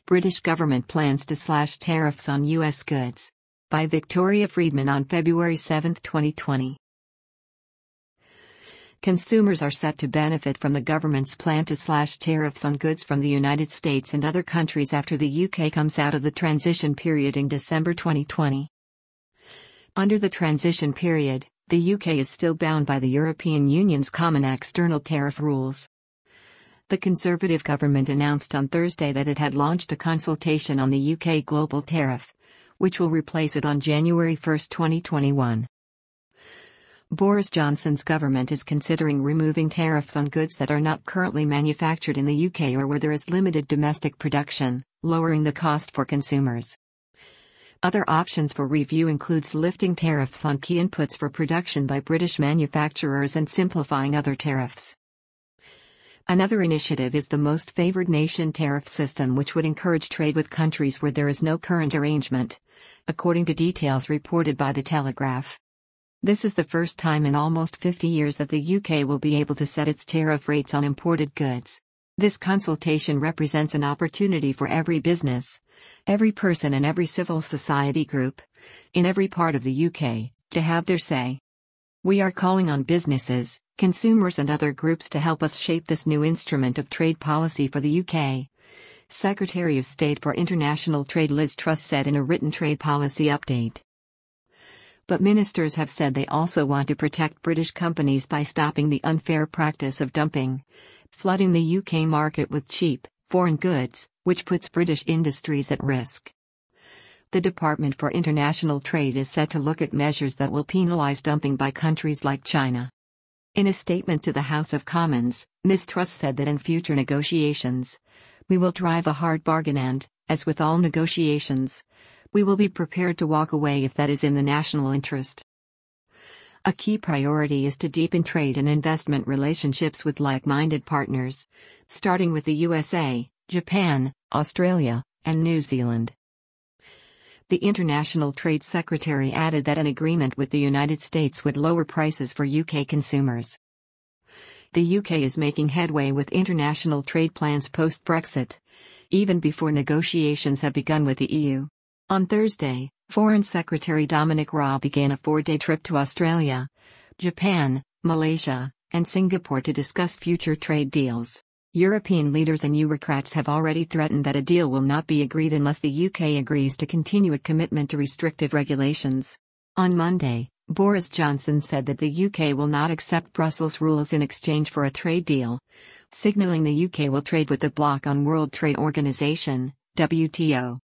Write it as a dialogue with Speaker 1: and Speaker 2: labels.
Speaker 1: British government plans to slash tariffs on U.S. goods. By Victoria Friedman on February 7, 2020. Consumers are set to benefit from the government's plan to slash tariffs on goods from the United States and other countries after the UK comes out of the transition period in December 2020. Under the transition period, the UK is still bound by the European Union's common external tariff rules. The Conservative government announced on Thursday that it had launched a consultation on the UK global tariff, which will replace it on January 1, 2021. Boris Johnson's government is considering removing tariffs on goods that are not currently manufactured in the UK or where there is limited domestic production, lowering the cost for consumers. Other options for review includes lifting tariffs on key inputs for production by British manufacturers and simplifying other tariffs. Another initiative is the Most Favored Nation tariff system, which would encourage trade with countries where there is no current arrangement, according to details reported by The Telegraph. This is the first time in almost 50 years that the UK will be able to set its tariff rates on imported goods. This consultation represents an opportunity for every business, every person and every civil society group, in every part of the UK, to have their say. We are calling on businesses, consumers and other groups to help us shape this new instrument of trade policy for the UK, Secretary of State for International Trade Liz Truss said in a written trade policy update. But ministers have said they also want to protect British companies by stopping the unfair practice of dumping, flooding the UK market with cheap, foreign goods, which puts British industries at risk. The Department for International Trade is set to look at measures that will penalise dumping by countries like China. In a statement to the House of Commons, Ms. Truss said that in future negotiations, we will drive a hard bargain and, as with all negotiations, we will be prepared to walk away if that is in the national interest. A key priority is to deepen trade and investment relationships with like-minded partners, starting with the USA, Japan, Australia, and New Zealand. The International Trade Secretary added that an agreement with the United States would lower prices for UK consumers. The UK is making headway with international trade plans post-Brexit, even before negotiations have begun with the EU. On Thursday, Foreign Secretary Dominic Raab began a 4-day trip to Australia, Japan, Malaysia, and Singapore to discuss future trade deals. European leaders and bureaucrats have already threatened that a deal will not be agreed unless the UK agrees to continue a commitment to restrictive regulations. On Monday, Boris Johnson said that the UK will not accept Brussels rules in exchange for a trade deal, signalling the UK will trade with the bloc on World Trade Organization, WTO.